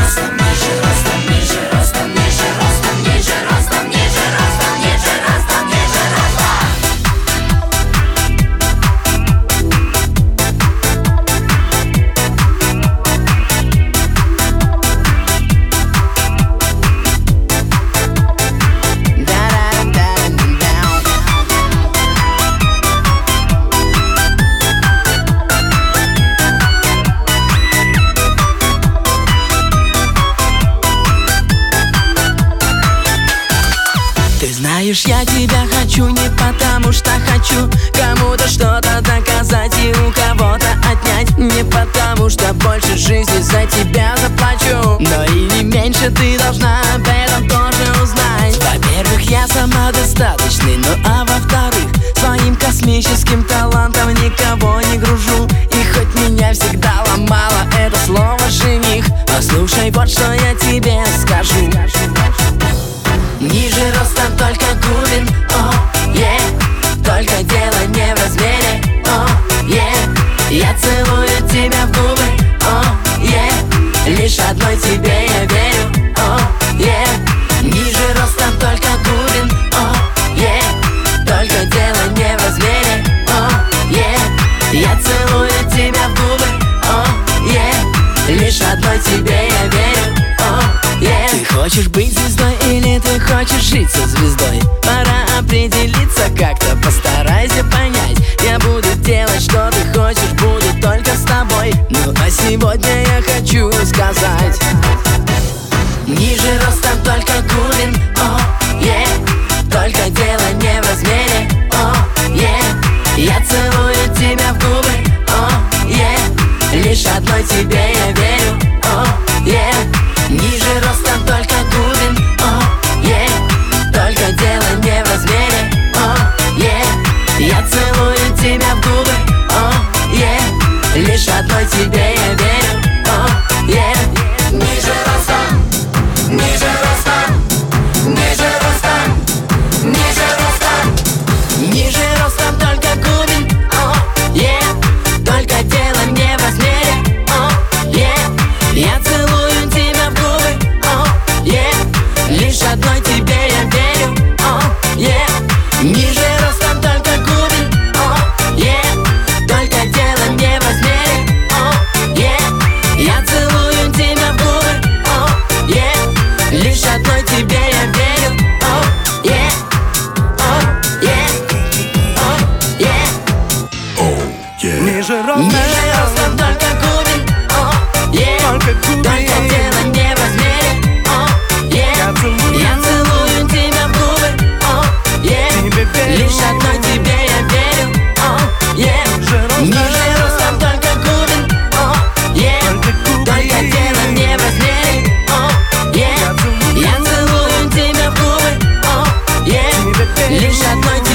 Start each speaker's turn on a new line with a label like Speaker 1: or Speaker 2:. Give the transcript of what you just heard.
Speaker 1: ростом, ниже ростом, ниже ростом, ниже ростом, ниже ростом, ниже ростом, ниже ростом, ниже ростом.
Speaker 2: Ты знаешь, я тебя хочу не потому что хочу кому-то что-то доказать и у кого-то отнять. Не потому что больше жизни за тебя заплачу, но и не меньше ты должна об этом тоже узнать. Во-первых, я самодостаточный, ну а во-вторых, своим космическим талантом никого не гружу. И хоть меня всегда ломало это слово «жених», послушай, вот что я тебе скажу. Ниже ростом только Губин, только дело не в размере, я целую тебя в губы, лишь одной тебе я верю, ниже ростом только Губин, только дело не в размере, я целую тебя в губы, лишь одной тебе я верю. Ты хочешь быть звездой или ты хочешь жить со звездой? Пора определиться как-то, постарайся понять. Я буду делать, что ты хочешь, буду только с тобой. Ну а сегодня я хочу сказать: ниже ростом только Губин, только дело не в размере, я целую тебя в губы, лишь одной тебе я верю, ниже ростом только Губин, только дело не в размере, я целую тебя в губы, лишь одной тебе я верю, ниже ростом, ниже ростом, ниже ростом, ниже ростом, ниже ростом только Губин, только дело не в размере, я целую тебя в губы, лишь одной тебе я верю, ниже ростом только Губин, только дело не в размере, я целую тебя в губы, лишь одной тебе я верю,
Speaker 3: Ниже
Speaker 2: ростом только Губин, только дело не в размере, я целую тебя в губы, лишь одной тебе я верю, ниже ростом только Губин, только дело не в размере, я целую тебя в губы, лишь одной